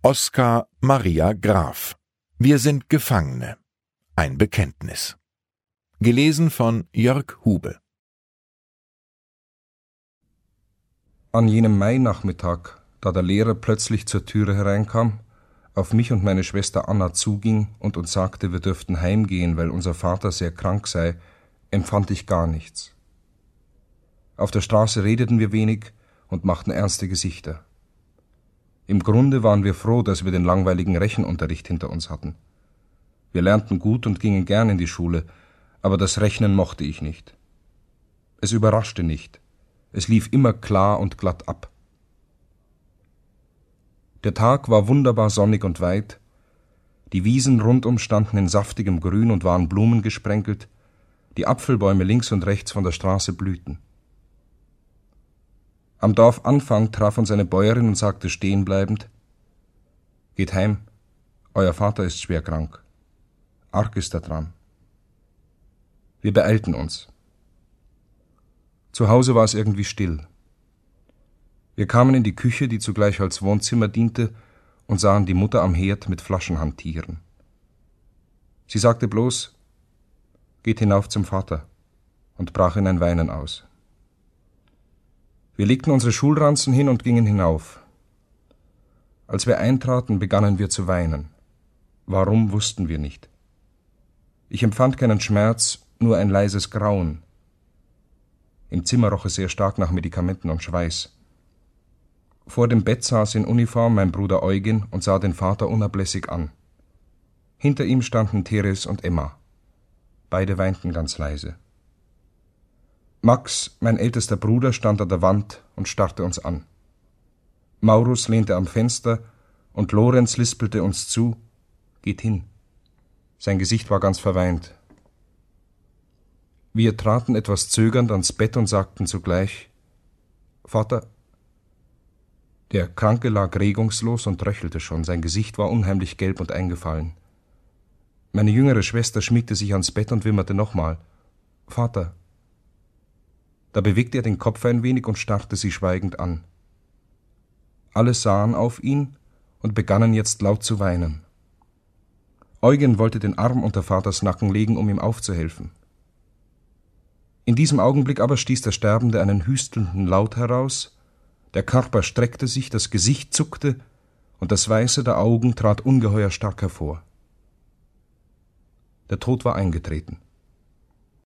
Oskar Maria Graf. Wir sind Gefangene. Ein Bekenntnis. Gelesen von Jörg Hube. An jenem Mainachmittag, da der Lehrer plötzlich zur Türe hereinkam, auf mich und meine Schwester Anna zuging und uns sagte, wir dürften heimgehen, weil unser Vater sehr krank sei, empfand ich gar nichts. Auf der Straße redeten wir wenig und machten ernste Gesichter. Im Grunde waren wir froh, dass wir den langweiligen Rechenunterricht hinter uns hatten. Wir lernten gut und gingen gern in die Schule, aber das Rechnen mochte ich nicht. Es überraschte nicht. Es lief immer klar und glatt ab. Der Tag war wunderbar sonnig und weit. Die Wiesen rundum standen in saftigem Grün und waren blumengesprenkelt. Die Apfelbäume links und rechts von der Straße blühten. Am Dorfanfang traf uns eine Bäuerin und sagte stehenbleibend: »Geht heim, euer Vater ist schwer krank. Arg ist er dran.« Wir beeilten uns. Zu Hause war es irgendwie still. Wir kamen in die Küche, die zugleich als Wohnzimmer diente, und sahen die Mutter am Herd mit Flaschen hantieren. Sie sagte bloß: »Geht hinauf zum Vater«, und brach in ein Weinen aus. Wir legten unsere Schulranzen hin und gingen hinauf. Als wir eintraten, begannen wir zu weinen. Warum, wussten wir nicht. Ich empfand keinen Schmerz, nur ein leises Grauen. Im Zimmer roch es sehr stark nach Medikamenten und Schweiß. Vor dem Bett saß in Uniform mein Bruder Eugen und sah den Vater unablässig an. Hinter ihm standen Teres und Emma. Beide weinten ganz leise. Max, mein ältester Bruder, stand an der Wand und starrte uns an. Maurus lehnte am Fenster und Lorenz lispelte uns zu: »Geht hin.« Sein Gesicht war ganz verweint. Wir traten etwas zögernd ans Bett und sagten zugleich: »Vater?« Der Kranke lag regungslos und röchelte schon, sein Gesicht war unheimlich gelb und eingefallen. Meine jüngere Schwester schmiegte sich ans Bett und wimmerte nochmal: »Vater?« Da bewegte er den Kopf ein wenig und starrte sie schweigend an. Alle sahen auf ihn und begannen jetzt laut zu weinen. Eugen wollte den Arm unter Vaters Nacken legen, um ihm aufzuhelfen. In diesem Augenblick aber stieß der Sterbende einen hüstelnden Laut heraus, der Körper streckte sich, das Gesicht zuckte und das Weiße der Augen trat ungeheuer stark hervor. Der Tod war eingetreten.